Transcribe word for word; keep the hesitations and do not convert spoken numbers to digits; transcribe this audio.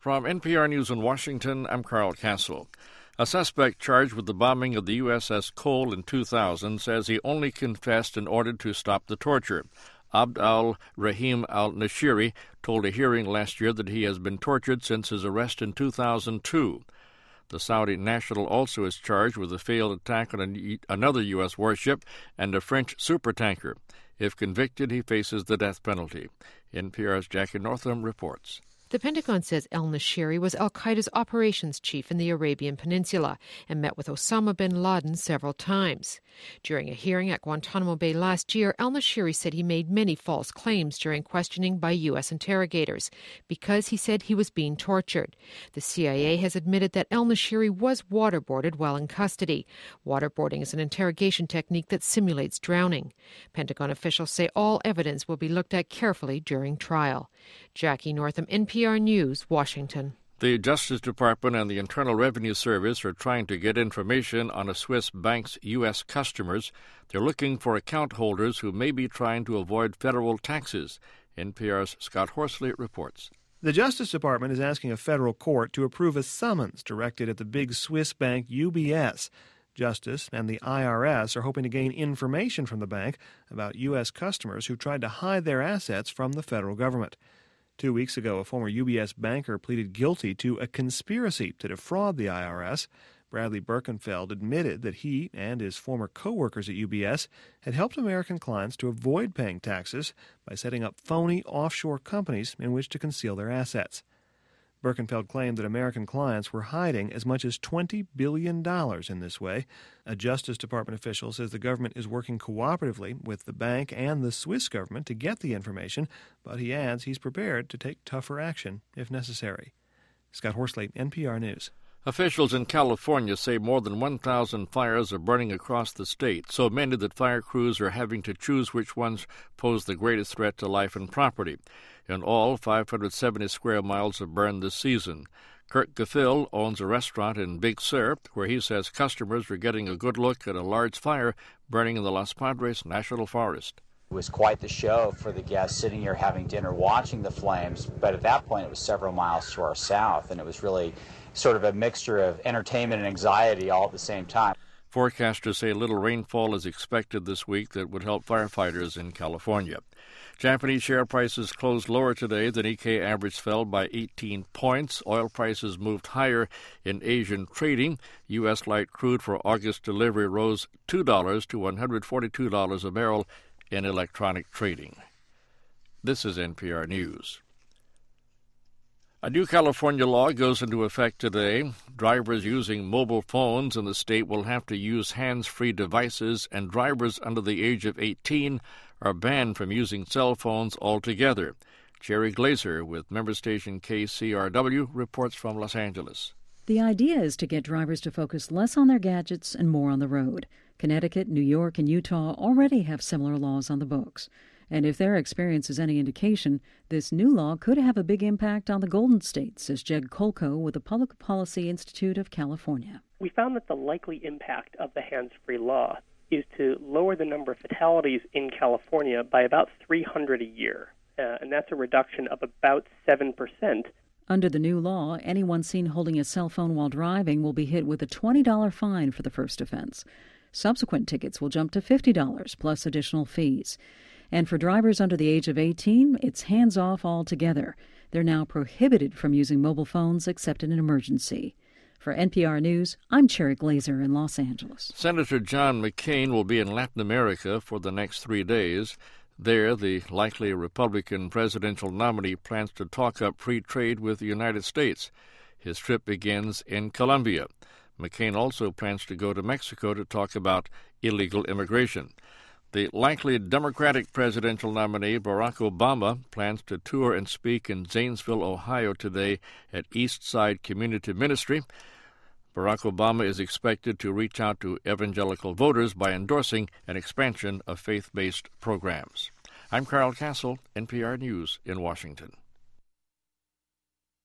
From N P R News in Washington, I'm Carl Castle. A suspect charged with the bombing of the U S S Cole in two thousand says he only confessed in order to stop the torture. Abd al-Rahim al-Nashiri told a hearing last year that he has been tortured since his arrest in two thousand two. The Saudi national also is charged with a failed attack on a, another U S warship and a French supertanker. If convicted, he faces the death penalty. N P R's Jackie Northam reports. The Pentagon says al-Nashiri was al-Qaeda's operations chief in the Arabian Peninsula and met with Osama bin Laden several times. During a hearing at Guantanamo Bay last year, al-Nashiri said he made many false claims during questioning by U S interrogators because he said he was being tortured. The C I A has admitted that al-Nashiri was waterboarded while in custody. Waterboarding is an interrogation technique that simulates drowning. Pentagon officials say all evidence will be looked at carefully during trial. Jackie Northam, N P R News, Washington. The Justice Department and the Internal Revenue Service are trying to get information on a Swiss bank's U S customers. They're looking for account holders who may be trying to avoid federal taxes. N P R's Scott Horsley reports. The Justice Department is asking a federal court to approve a summons directed at the big Swiss bank U B S. Justice and the I R S are hoping to gain information from the bank about U S customers who tried to hide their assets from the federal government. Two weeks ago, a former U B S banker pleaded guilty to a conspiracy to defraud the I R S. Bradley Birkenfeld admitted that he and his former co-workers at U B S had helped American clients to avoid paying taxes by setting up phony offshore companies in which to conceal their assets. Birkenfeld claimed that American clients were hiding as much as twenty billion dollars in this way. A Justice Department official says the government is working cooperatively with the bank and the Swiss government to get the information, but he adds he's prepared to take tougher action if necessary. Scott Horsley, N P R News. Officials in California say more than one thousand fires are burning across the state, so many that fire crews are having to choose which ones pose the greatest threat to life and property. In all, five hundred seventy square miles have burned this season. Kurt Gefill owns a restaurant in Big Sur, where he says customers are getting a good look at a large fire burning in the Los Padres National Forest. It was quite the show for the guests sitting here having dinner, watching the flames, but at that point it was several miles to our south, and it was really sort of a mixture of entertainment and anxiety all at the same time. Forecasters say little rainfall is expected this week that would help firefighters in California. Japanese share prices closed lower today. The Nikkei average fell by eighteen points. Oil prices moved higher in Asian trading. U S light crude for August delivery rose two dollars to one hundred forty-two dollars a barrel in electronic trading. This is N P R News. A new California law goes into effect today. Drivers using mobile phones in the state will have to use hands-free devices, and drivers under the age of eighteen are banned from using cell phones altogether. Jerry Glazer with member station K C R W reports from Los Angeles. The idea is to get drivers to focus less on their gadgets and more on the road. Connecticut, New York, and Utah already have similar laws on the books. And if their experience is any indication, this new law could have a big impact on the Golden State, says Jed Kolko with the Public Policy Institute of California. We found that the likely impact of the hands-free law is to lower the number of fatalities in California by about three hundred a year, uh, and that's a reduction of about seven percent. Under the new law, anyone seen holding a cell phone while driving will be hit with a twenty dollars fine for the first offense. Subsequent tickets will jump to fifty dollars plus additional fees. And for drivers under the age of eighteen, it's hands-off altogether. They're now prohibited from using mobile phones except in an emergency. For N P R News, I'm Cherry Glazer in Los Angeles. Senator John McCain will be in Latin America for the next three days. There, the likely Republican presidential nominee plans to talk up free trade with the United States. His trip begins in Colombia. McCain also plans to go to Mexico to talk about illegal immigration. The likely Democratic presidential nominee, Barack Obama, plans to tour and speak in Zanesville, Ohio today at Eastside Community Ministry. Barack Obama is expected to reach out to evangelical voters by endorsing an expansion of faith-based programs. I'm Carl Castle, N P R News in Washington.